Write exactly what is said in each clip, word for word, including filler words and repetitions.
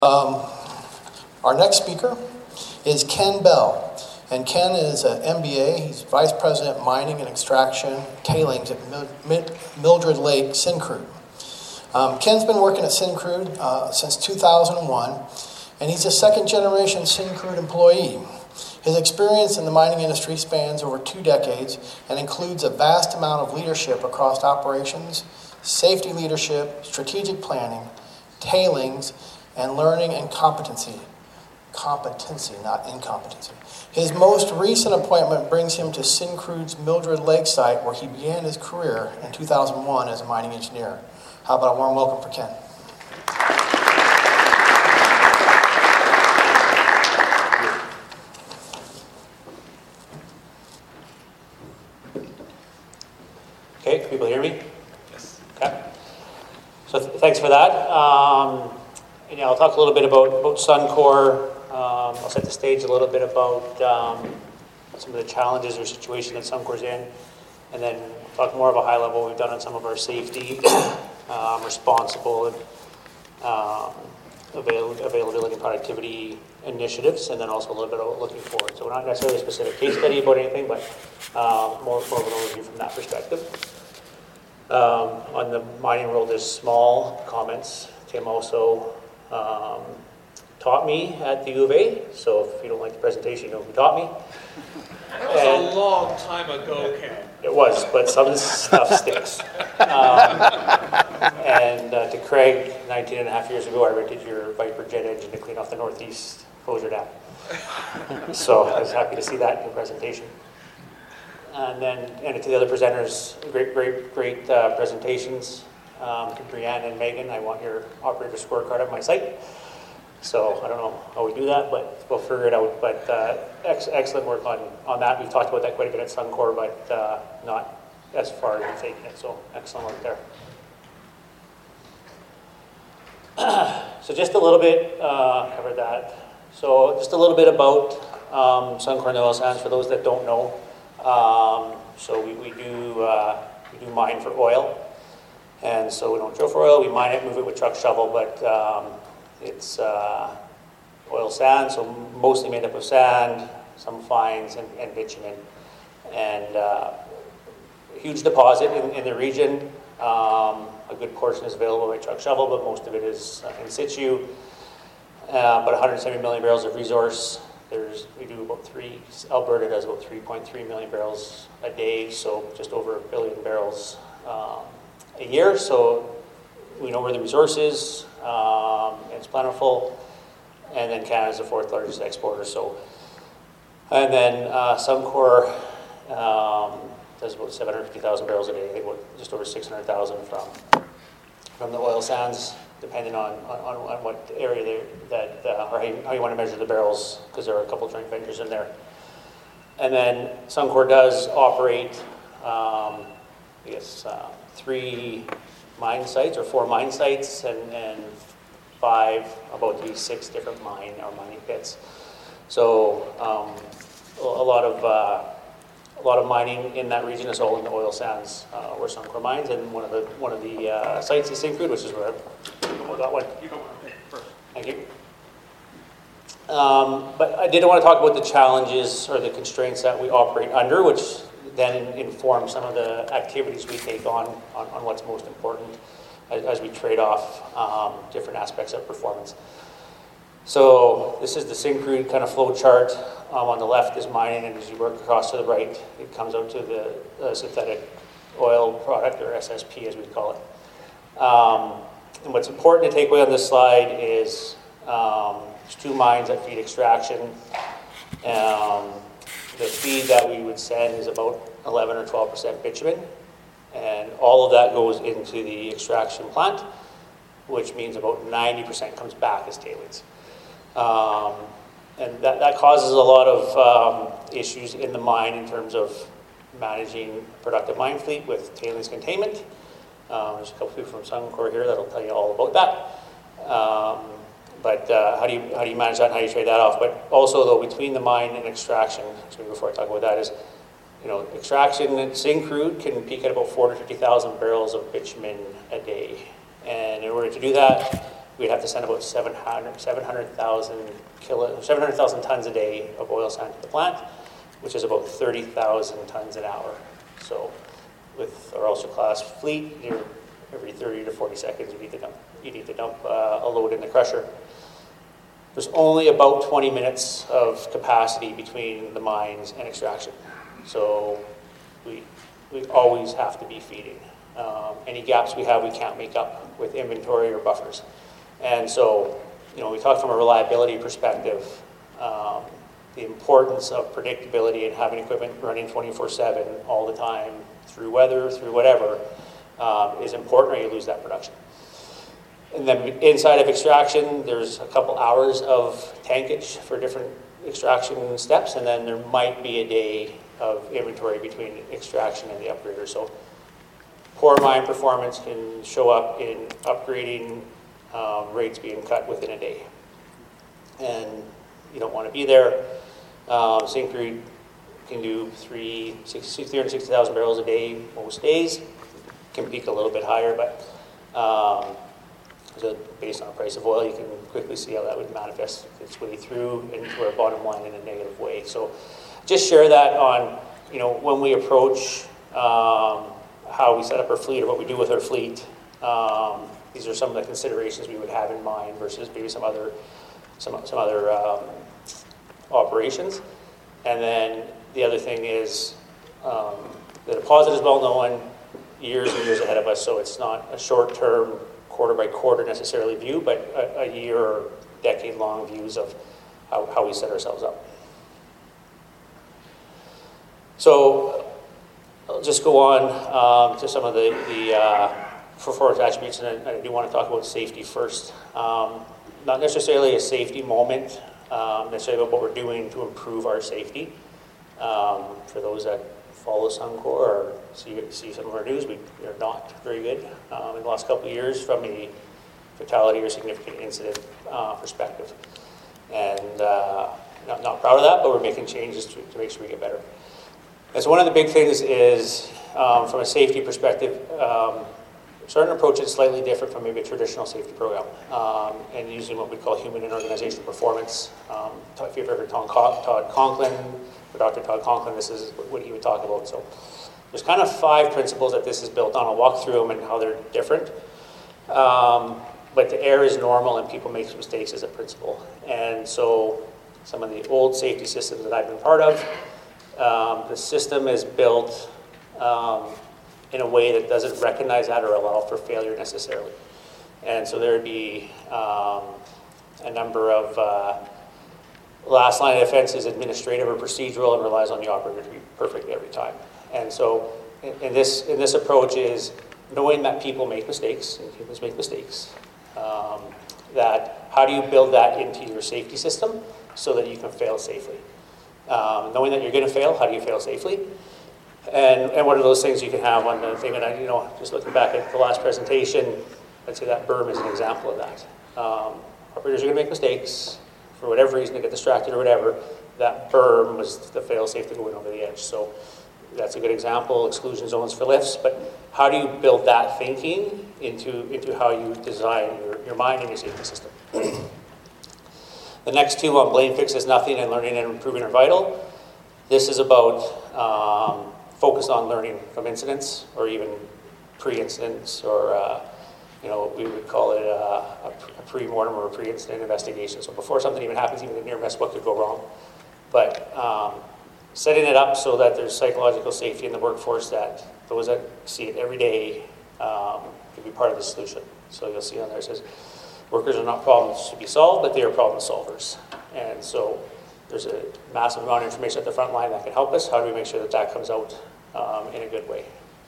Um, our next speaker is Ken Bell. And Ken is an M B A. He's Vice President Mining and Extraction Tailings at Mildred Lake Syncrude. Um, Ken's been working at Syncrude uh, since two thousand one, and he's a second-generation Syncrude employee. His experience in the mining industry spans over two decades and includes a vast amount of leadership across operations, safety leadership, strategic planning, tailings, and learning and competency. Competency, not incompetency. His most recent appointment brings him to Syncrude's Mildred Lake site, where he began his career in two thousand one as a mining engineer. How about a warm welcome for Ken? Okay, can people hear me? Yes. Okay. So th thanks for that. Um, and, yeah, I'll talk a little bit about, about Suncor. Um, I'll set the stage a little bit about um, some of the challenges or situation that Suncor's in, and then talk more of a high level we've done on some of our safety, um, responsible, and um, avail availability and productivity initiatives, and then also a little bit of looking forward. So we're not necessarily a specific case study about anything, but uh, more, more of an overview from that perspective. Um, on the mining world, there's small comments. Tim also um, taught me at the U of A, so if you don't like the presentation, you know who taught me. That was and a long time ago, Ken. It was, but some of the stuff sticks. Um, and uh, to Craig, nineteen and a half years ago, I rented your Viper jet engine to clean off the Northeast Closure Dam. So I was happy to see that in the presentation. And then, and to the other presenters, great, great, great uh, presentations. Um, to Brianne and Megan, I want your operator scorecard at my site. So I don't know how we do that, but we'll figure it out. But uh, ex excellent work on, on that. We've talked about that quite a bit at Suncor, but uh, not as far as we've taken it. So excellent work there. So just a little bit, uh, covered that. So just a little bit about um, Suncor and the oil sands for those that don't know. Um, so we, we, do, uh, we do mine for oil. And so we don't drill for oil, we mine it, move it with truck shovel, but um, it's uh, oil sand, so mostly made up of sand, some fines, and, and bitumen. And uh, a huge deposit in, in the region. Um, a good portion is available by truck shovel, but most of it is uh, in situ. Uh, about one hundred seventy million barrels of resource. There's, we do about three, Alberta does about three point three million barrels a day, so just over a billion barrels um, a year. So we know where the resource is. Um, it's plentiful, and then Canada's the fourth largest exporter. So, and then uh, Suncor um, does about seven hundred fifty thousand barrels a day. I think about just over six hundred thousand from from the oil sands, depending on on, on what area they that uh, or how you, how you want to measure the barrels, because there are a couple of joint ventures in there. And then Suncor does operate, um, I guess, uh, three mine sites or four mine sites and, and five, about to be six different mine or mining pits. So um, a lot of uh, a lot of mining in that region is all in the oil sands uh, where Suncor mines, and one of the one of the uh, sites is Syncrude, which is where I got one. You got one. Okay, perfect. Thank you. Um, but I did want to talk about the challenges or the constraints that we operate under, which then inform some of the activities we take on, on, on what's most important as, as we trade off um, different aspects of performance. So this is the Syncrude kind of flow chart. Um, on the left is mining, and as you work across to the right, it comes out to the uh, synthetic oil product, or S S P as we call it. Um, and what's important to take away on this slide is um, there's two mines that feed extraction. Um, The feed that we would send is about eleven or twelve percent bitumen, and all of that goes into the extraction plant, which means about ninety percent comes back as tailings. Um, and that, that causes a lot of um, issues in the mine in terms of managing productive mine fleet with tailings containment. Um, there's a couple people from Suncor here that'll tell you all about that. Um, But uh, how do you how do you manage that and how do you trade that off? But also, though, between the mine and extraction, so before I talk about that, is, you know, extraction at Syncrude can peak at about four hundred fifty thousand barrels of bitumen a day. And in order to do that, we'd have to send about seven hundred, seven hundred thousand kilo, seven hundred thousand tons a day of oil sand to the plant, which is about thirty thousand tons an hour. So with our ultra class fleet, you're every thirty to forty seconds you need to dump, you need to dump uh, a load in the crusher. There's only about twenty minutes of capacity between the mines and extraction. So we, we always have to be feeding. Um, any gaps we have, we can't make up with inventory or buffers. And so, you know, we talk from a reliability perspective, um, the importance of predictability and having equipment running twenty-four seven all the time, through weather, through whatever, um, is important, or you lose that production. And then inside of extraction, there's a couple hours of tankage for different extraction steps, and then there might be a day of inventory between extraction and the upgrader. So poor mine performance can show up in upgrading um, rates being cut within a day. And you don't want to be there. Um, Syncrude can do three hundred sixty thousand barrels a day most days. Can peak a little bit higher, but um, so based on the price of oil, you can quickly see how that would manifest its way through into our bottom line in a negative way. So just share that on, you know, when we approach um, how we set up our fleet or what we do with our fleet. Um, these are some of the considerations we would have in mind versus maybe some other some, some other um, operations. And then the other thing is um, the deposit is well known, years and years ahead of us, so it's not a short-term, quarter by quarter necessarily view, but a, a year or decade-long views of how, how we set ourselves up. So I'll just go on um, to some of the, the uh, performance attributes, and I, I do want to talk about safety first. Um, not necessarily a safety moment, um, necessarily about what we're doing to improve our safety. Um, for those that follow Suncor or see, see some of our news, we are not very good um, in the last couple of years from a fatality or significant incident uh, perspective. And uh, not, not proud of that, but we're making changes to, to make sure we get better. And so one of the big things is, um, from a safety perspective, um, starting to approach it slightly different from maybe a traditional safety program, um, and using what we call human and organizational performance. Um, if you've ever heard Todd Conklin, or Doctor Todd Conklin, this is what he would talk about. So there's kind of five principles that this is built on. I'll walk through them and how they're different. Um, but the error is normal and people make mistakes as a principle. And so some of the old safety systems that I've been part of, um, the system is built um, in a way that doesn't recognize that or allow for failure necessarily. And so there would be um, a number of uh, last line of defense is administrative or procedural and relies on the operator to be perfect every time. And so in, in this in this approach is knowing that people make mistakes, and humans make mistakes, um, that how do you build that into your safety system so that you can fail safely? Um, knowing that you're going to fail, how do you fail safely? And, and what are those things you can have on the thing? And I, you know, just looking back at the last presentation, I'd say that berm is an example of that. Um, operators are going to make mistakes. For whatever reason, they get distracted or whatever, that berm was the fail-safe to go in over the edge. So that's a good example, exclusion zones for lifts, but how do you build that thinking into, into how you design your, your mine and your safety system? The next two on blame fix is nothing and learning and improving are vital. This is about um, focus on learning from incidents or even pre-incidents or uh, you know, we would call it a, a pre-mortem or a pre-incident investigation. So before something even happens, even a near miss, what could go wrong? But um, setting it up so that there's psychological safety in the workforce, that those that see it every day um, can be part of the solution. So you'll see on there it says, workers are not problems to be solved, but they are problem solvers. And so there's a massive amount of information at the front line that can help us. How do we make sure that that comes out um, in a good way?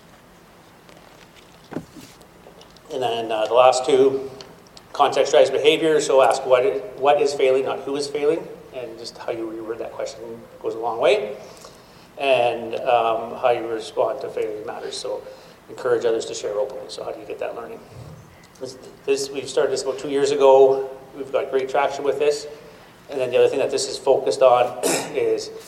And then uh, the last two, context drives behavior. So ask what is, what is failing, not who is failing. And just how you reword that question goes a long way. And um, how you respond to failure matters. So encourage others to share openly. So how do you get that learning? This, this we've started this about two years ago. We've got great traction with this. And then the other thing that this is focused on is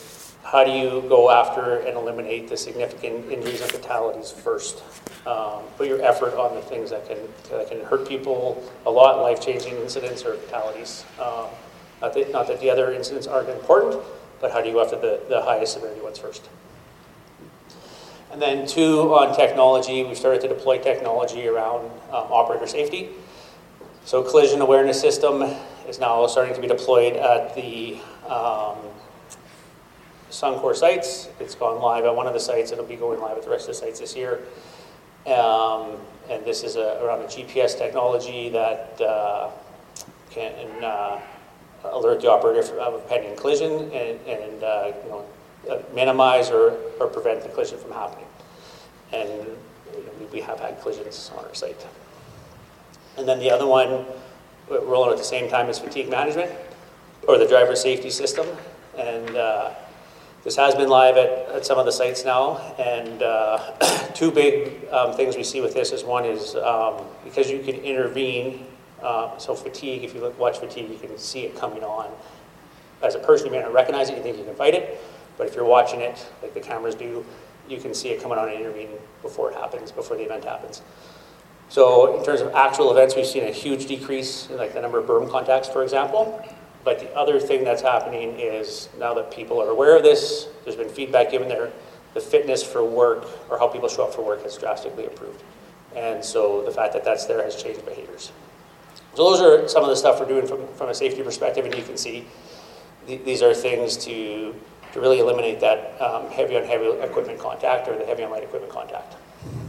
how do you go after and eliminate the significant injuries and fatalities first? Um, put your effort on the things that can, that can hurt people a lot, life-changing incidents or fatalities. Um, not, that, not that the other incidents aren't important, but how do you go after the, the highest severity ones first? And then two, on technology, we've started to deploy technology around um, operator safety. So collision awareness system is now starting to be deployed at the um, Suncor sites. It's gone live at one of the sites. It'll be going live at the rest of the sites this year. Um, and this is a, around a G P S technology that uh, can uh, alert the operator of a pending collision and, and uh, you know, uh, minimize or, or prevent the collision from happening. And you know, we have had collisions on our site. And then the other one, rolling at the same time, is fatigue management, or the driver safety system. And uh, this has been live at, at some of the sites now. And uh, two big um, things we see with this is one is um, because you can intervene. Uh, so fatigue, if you look, watch fatigue, you can see it coming on. As a person, you may not recognize it, you think you can fight it. But if you're watching it, like the cameras do, you can see it coming on and intervene before it happens, before the event happens. So in terms of actual events, we've seen a huge decrease in like the number of berm contacts, for example. But the other thing that's happening is now that people are aware of this, there's been feedback given there, the fitness for work or how people show up for work has drastically improved. And so the fact that that's there has changed behaviors. So those are some of the stuff we're doing from, from a safety perspective, and you can see th these are things to, to really eliminate that um, heavy on heavy equipment contact or the heavy on light equipment contact.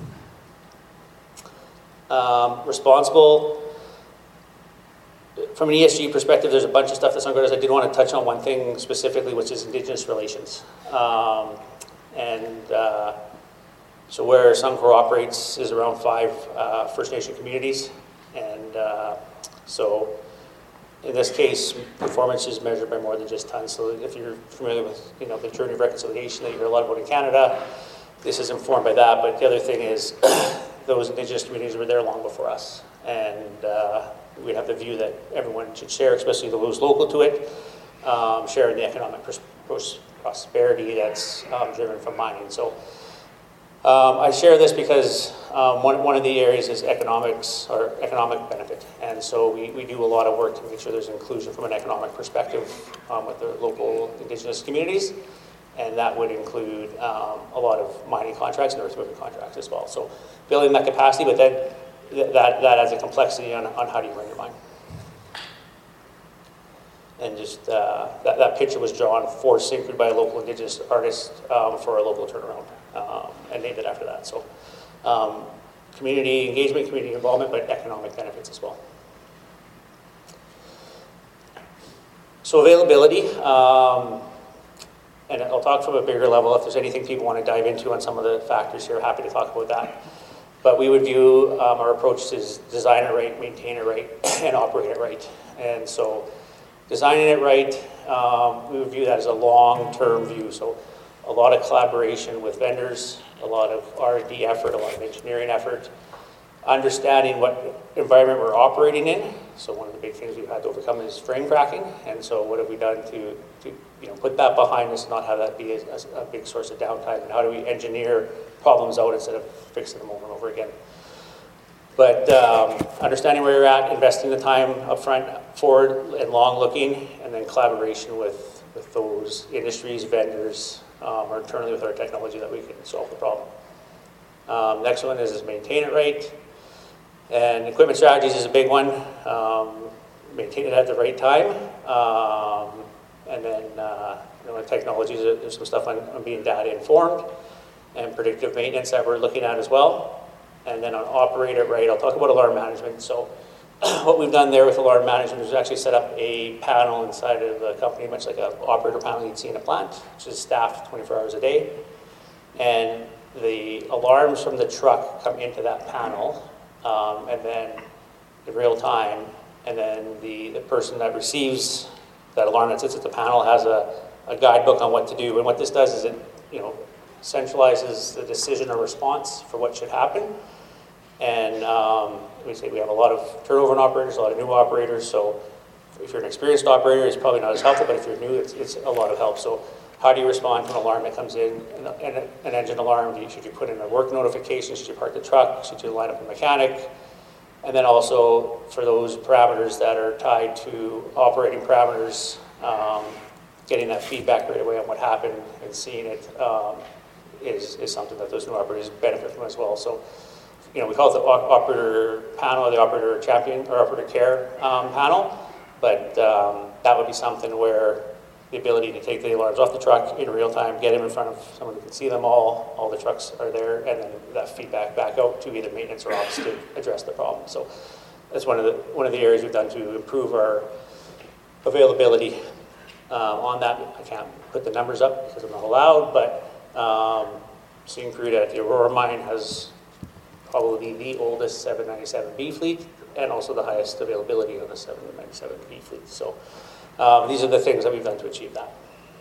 Um, responsible. From an E S G perspective, there's a bunch of stuff that's Suncor does. I did want to touch on one thing specifically, which is Indigenous relations. Um, and uh, so where Suncor operates is around five uh, First Nation communities. And uh, so in this case, performance is measured by more than just tons. So if you're familiar with you know, the journey of reconciliation that you hear a lot about in Canada, this is informed by that. But the other thing is those Indigenous communities were there long before us. And uh, we have the view that everyone should share, especially those local to it, um, sharing the economic pros pros prosperity that's um, driven from mining. So um, I share this because um, one, one of the areas is economics or economic benefit. And so we, we do a lot of work to make sure there's inclusion from an economic perspective um, with the local Indigenous communities. And that would include um, a lot of mining contracts and earth moving contracts as well. So building that capacity, but then th that, that adds a complexity on, on how do you run your mine. And just uh, that, that picture was drawn for Syncrude by a local Indigenous artist um, for a local turnaround, um, and named it after that. So um, community engagement, community involvement, but economic benefits as well. So availability. Um, And I'll talk from a bigger level. If there's anything people want to dive into on some of the factors here, happy to talk about that. But we would view um, our approach as design it right, maintain it right, and operate it right. And so designing it right, um, we would view that as a long-term view. So a lot of collaboration with vendors, a lot of R and D effort, a lot of engineering effort, understanding what environment we're operating in. So one of the big things we've had to overcome is frame cracking. And so what have we done to, to you know, put that behind us and not have that be a, a big source of downtime? And how do we engineer problems out instead of fixing them over and over again? But um, understanding where you're at, investing the time up front, forward and long looking, and then collaboration with, with those industries, vendors, um, or internally with our technology that we can solve the problem. Um, next one is, is maintain it right. And equipment strategies is a big one. Um, maintain it at the right time. Um, and then, uh, you know, technologies, there's some stuff on, on being data informed and predictive maintenance that we're looking at as well. And then on operate it right, I'll talk about alarm management. So what we've done there with alarm management is actually set up a panel inside of the company, much like an operator panel you'd see in a plant, which is staffed twenty-four hours a day. And the alarms from the truck come into that panel, um, and then in real time, and then the, the person that receives that alarm that sits at the panel has a, a guidebook on what to do. And what this does is it, you know, centralizes the decision or response for what should happen. And um, we say we have a lot of turnover in operators, a lot of new operators, so if you're an experienced operator, it's probably not as helpful, but if you're new, it's, it's a lot of help. So How do you respond to an alarm that comes in, an, an, an engine alarm? Do you, should you put in a work notification? Should you park the truck? Should you line up a mechanic? And then also for those parameters that are tied to operating parameters, um, getting that feedback right away on what happened and seeing it um, is, is something that those new operators benefit from as well. So, you know, we call it the operator panel, or the operator champion, or operator care um, panel, but um, that would be something where the ability to take the alarms off the truck in real time, get them in front of someone who can see them all, all the trucks are there, and then that feedback back out to either maintenance or ops to address the problem. So that's one of the one of the areas we've done to improve our availability um, on that. I can't put the numbers up because I'm not allowed, but um, Syncrude at the Aurora mine has probably the oldest seven ninety-seven B fleet and also the highest availability on the seven ninety-seven B fleet. So Um, these are the things that we've done to achieve that.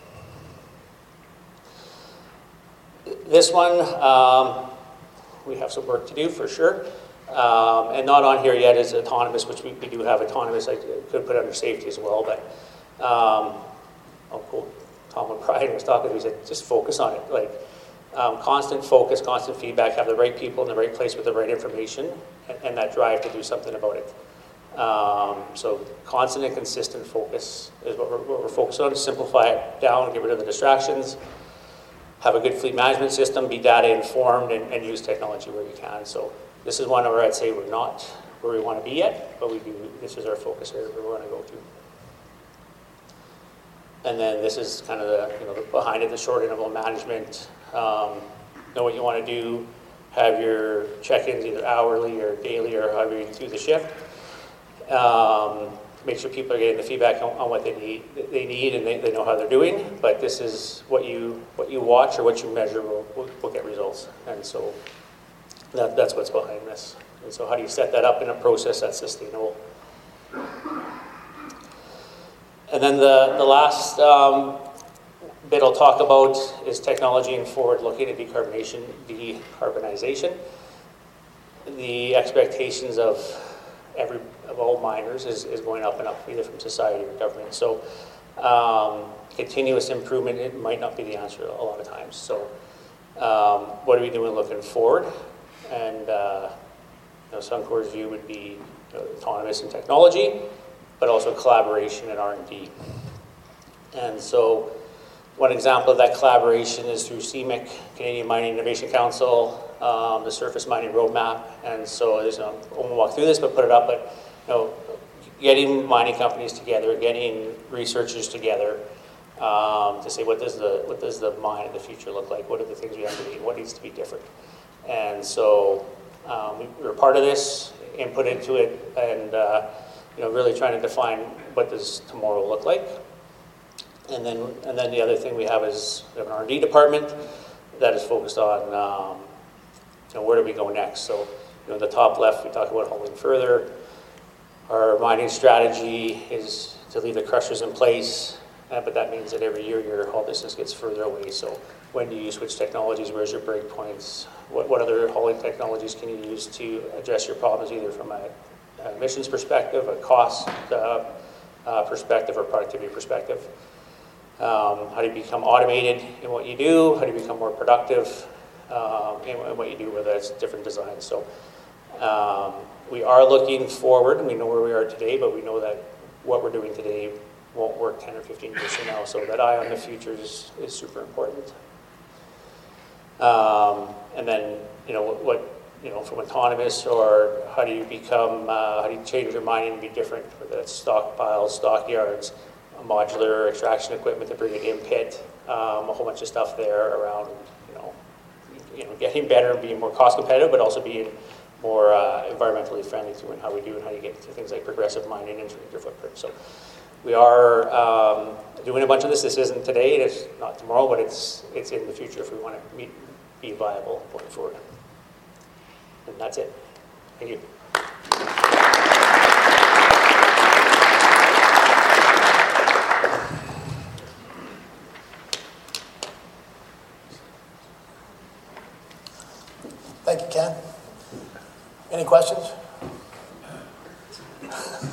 This one, um, we have some work to do for sure. Um, and not on here yet is autonomous, which we, we do have autonomous. I could put under safety as well, but um, oh, cool. Tom McBride was talking, he said, just focus on it. Like um, constant focus, constant feedback, have the right people in the right place with the right information, and, and that drive to do something about it. Um, so constant and consistent focus is what we're, what we're focused on. Simplify it down, get rid of the distractions, have a good fleet management system, be data informed, and, and use technology where you can. So this is one where I'd say we're not where we want to be yet, but we do. This is our focus area where we want to go to. And then this is kind of the, you know, the behind it, the short interval management. Um, know what you want to do. Have your check-ins either hourly or daily or however you do the shift. Um, make sure people are getting the feedback on, on what they need, they need, and they, they know how they're doing. But this is what you what you watch or what you measure will, will, will get results, and so that, that's what's behind this. And so, how do you set that up in a process that's sustainable? And then the the last um, bit I'll talk about is technology and forward-looking and decarbonization. Decarbonization. The expectations of every of all miners is, is going up and up, either from society or government. So um, continuous improvement, it might not be the answer a lot of times. So um, what are we doing looking forward? And uh, you know, Suncor's view would be, you know, autonomous in technology, but also collaboration and R and D. And so one example of that collaboration is through C M I C, Canadian Mining Innovation Council, um, the Surface Mining Roadmap. And so there's, um, I won't walk through this, but put it up. But you know, getting mining companies together, getting researchers together um, to say what does the what does the mine of the future look like? What are the things we have to do? What needs to be different? And so um, we were part of this, input into it, and uh, you know, really trying to define what does tomorrow look like. And then, and then the other thing we have is we have an R and D department that is focused on, um, you know, where do we go next? So, you know, in the top left, we talk about hauling further. Our mining strategy is to leave the crushers in place, uh, but that means that every year your haul distance gets further away. So, when do you switch technologies? Where's your break points? What, what other hauling technologies can you use to address your problems, either from a, a emissions perspective, a cost uh, uh, perspective, or productivity perspective? Um, how do you become automated in what you do? How do you become more productive um, in, in what you do, whether that's different designs? So um, we are looking forward. We know where we are today, but we know that what we're doing today won't work ten or fifteen years from now. So that eye on the future is, is super important. Um, and then, you know, what, what, you know, from autonomous, or how do you become, uh, how do you change your mining to be different, whether that's stockpiles, stockyards, modular extraction equipment to bring it in pit, um, a whole bunch of stuff there around, you know, you know, getting better and being more cost competitive, but also being more uh, environmentally friendly to and how we do and how you get to things like progressive mining and shrink your footprint. So we are um, doing a bunch of this. This isn't today, it's not tomorrow, but it's it's in the future if we want to meet, be viable going forward. And that's it. Thank you. Thank you, Ken. Any questions?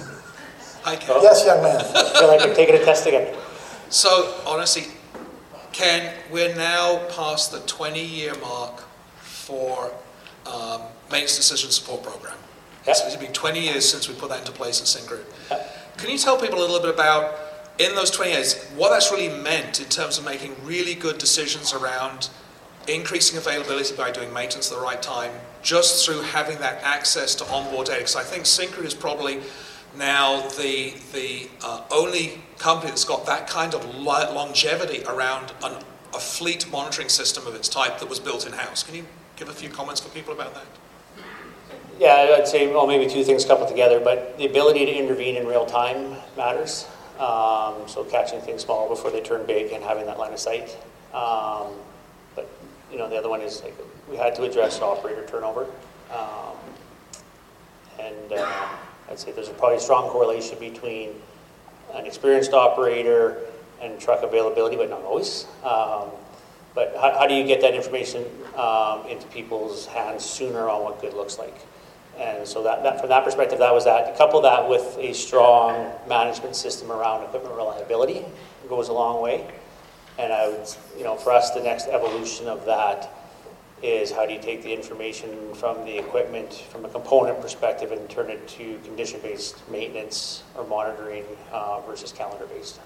Hi, Ken. Yes, young man. I feel like I'm taking a test again. So, honestly, Ken, we're now past the twenty-year mark for um, Maintenance Decision Support Program. Yep. So it's been twenty years since we put that into place at Syncrude. Yep. Can you tell people a little bit about, in those twenty years, what that's really meant in terms of making really good decisions around increasing availability by doing maintenance at the right time, just through having that access to onboard data? Because I think Syncrude is probably now the the uh, only company that's got that kind of longevity around an, a fleet monitoring system of its type that was built in-house. Can you give a few comments for people about that? Yeah, I'd say, well, maybe two things coupled together, but the ability to intervene in real time matters. Um, so catching things small before they turn big and having that line of sight. Um, but, you know, the other one is like we had to address operator turnover. Um, and uh, I'd say there's a probably a strong correlation between an experienced operator and truck availability, but not always. Um, but how, how do you get that information um, into people's hands sooner on what good looks like? And so that, that from that perspective, that was that. Couple that with a strong management system around equipment reliability goes a long way. And I would, you know, for us, the next evolution of that is how do you take the information from the equipment, from a component perspective, and turn it to condition-based maintenance or monitoring uh, versus calendar-based.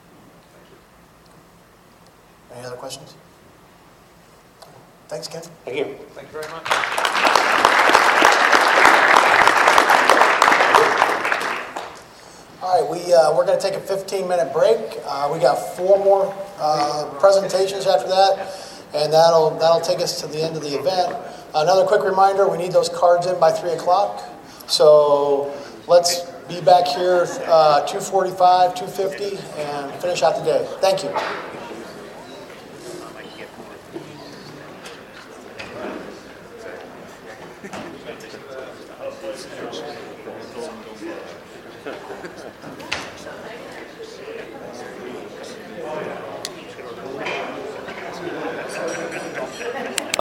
Any other questions? Thanks, Ken. Thank you. Thank you very much. All right, we, uh, we're going to take a fifteen minute break. Uh, we got four more uh, presentations after that, and that'll, that'll take us to the end of the event. Another quick reminder, we need those cards in by three o'clock. So let's be back here uh, two forty-five, two fifty, and finish out the day. Thank you. Thank you.